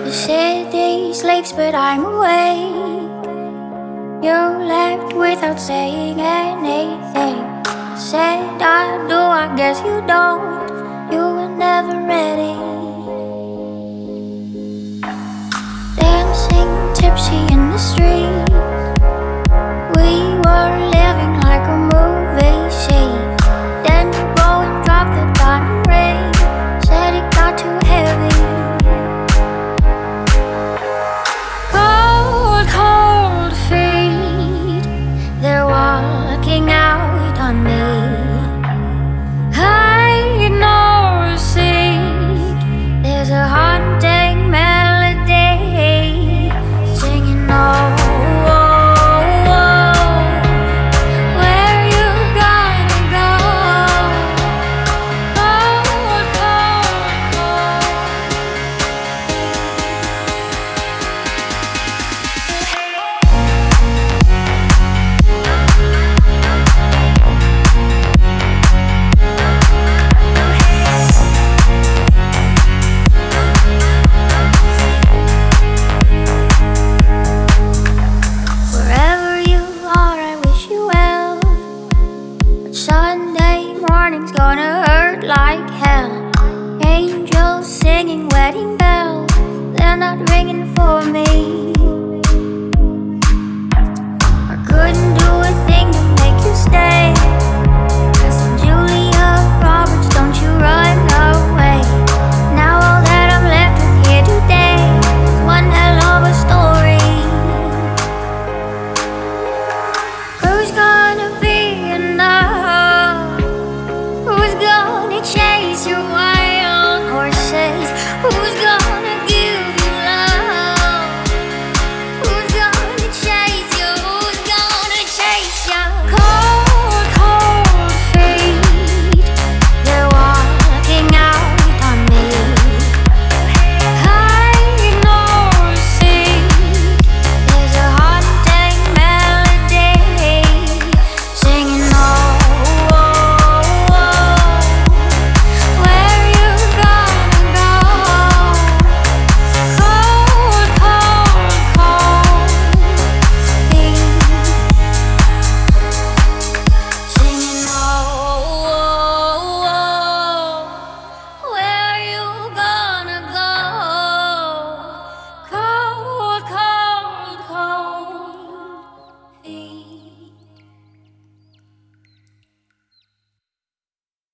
The city sleeps, but I'm awake. You left without saying anything. I said I do, I guess you don't. You were never ready. Dancing tipsy in the street. We were living like a movie scene. Then you go and drop the diamond ring. Said it got too heavy. Cold, cold feet, they're walking out on me. Hide no seek, there's a haunting melody singing oh, oh, oh. Where you gonna go? Cold, cold, cold. Wherever you are, I wish you well. But Sunday morning's gonna hurt like hell. Angels singing wedding bells, they're not ringing for me.